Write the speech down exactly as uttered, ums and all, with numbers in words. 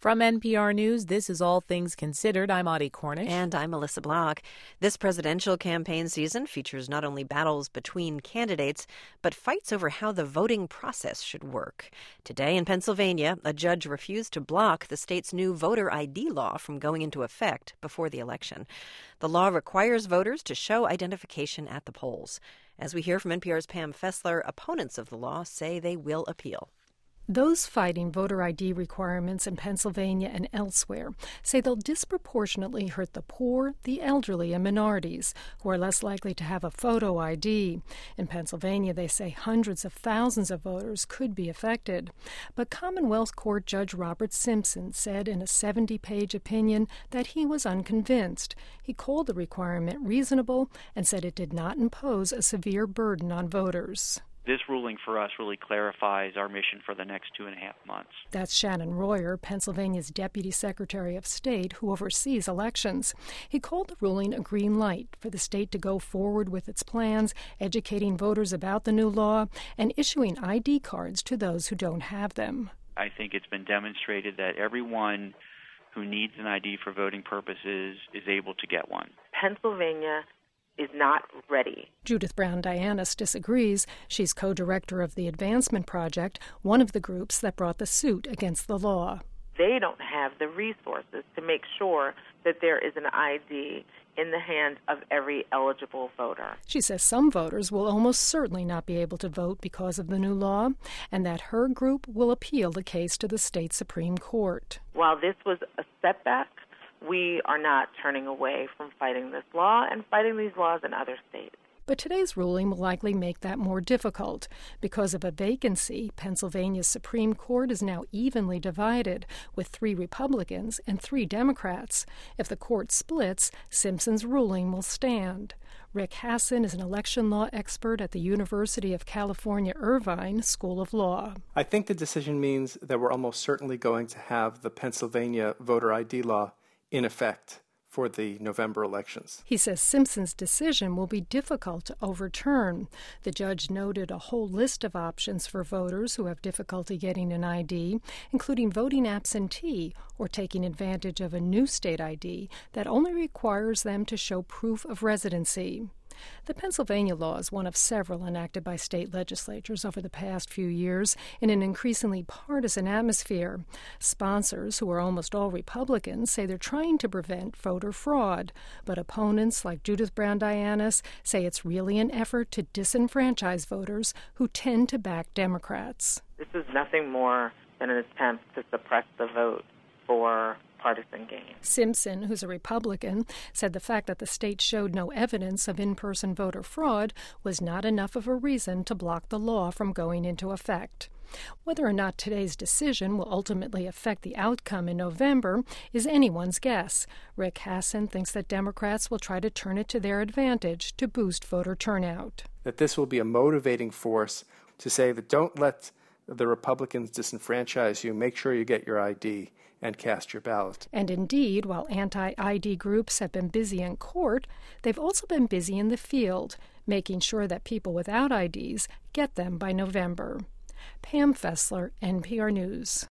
From N P R News, this is All Things Considered. I'm Audie Cornish. And I'm Melissa Block. This presidential campaign season features not only battles between candidates, but fights over how the voting process should work. Today in Pennsylvania, a judge refused to block the state's new voter I D law from going into effect before the election. The law requires voters to show identification at the polls. As we hear from N P R's Pam Fessler, opponents of the law say they will appeal. Those fighting voter I D requirements in Pennsylvania and elsewhere say they'll disproportionately hurt the poor, the elderly, and minorities, who are less likely to have a photo I D. In Pennsylvania, they say hundreds of thousands of voters could be affected. But Commonwealth Court Judge Robert Simpson said in a seventy-page opinion that he was unconvinced. He called the requirement reasonable and said it did not impose a severe burden on voters. This ruling for us really clarifies our mission for the next two and a half months. That's Shannon Royer, Pennsylvania's Deputy Secretary of State, who oversees elections. He called the ruling a green light for the state to go forward with its plans, educating voters about the new law, and issuing I D cards to those who don't have them. I think it's been demonstrated that everyone who needs an I D for voting purposes is able to get one. Pennsylvania is not ready. Judith Brown-Dianis disagrees. She's co-director of the Advancement Project, one of the groups that brought the suit against the law. They don't have the resources to make sure that there is an I D in the hands of every eligible voter. She says some voters will almost certainly not be able to vote because of the new law, and that her group will appeal the case to the state Supreme Court. While this was a setback, we are not turning away from fighting this law and fighting these laws in other states. But today's ruling will likely make that more difficult. Because of a vacancy, Pennsylvania's Supreme Court is now evenly divided, with three Republicans and three Democrats. If the court splits, Simpson's ruling will stand. Rick Hasson is an election law expert at the University of California, Irvine School of Law. I think the decision means that we're almost certainly going to have the Pennsylvania voter I D law in effect for the November elections. He says Simpson's decision will be difficult to overturn. The judge noted a whole list of options for voters who have difficulty getting an I D, including voting absentee or taking advantage of a new state I D that only requires them to show proof of residency. The Pennsylvania law is one of several enacted by state legislatures over the past few years in an increasingly partisan atmosphere. Sponsors, who are almost all Republicans, say they're trying to prevent voter fraud, but opponents like Judith Brown-Dianis say it's really an effort to disenfranchise voters who tend to back Democrats. This is nothing more than an attempt to suppress the vote for partisan gain. Simpson, who's a Republican, said the fact that the state showed no evidence of in-person voter fraud was not enough of a reason to block the law from going into effect. Whether or not today's decision will ultimately affect the outcome in November is anyone's guess. Rick Hasson thinks that Democrats will try to turn it to their advantage to boost voter turnout. That this will be a motivating force to say that don't let the Republicans disenfranchise you, make sure you get your I D and cast your ballot. And indeed, while anti-I D groups have been busy in court, they've also been busy in the field, making sure that people without I Ds get them by November. Pam Fessler, N P R News.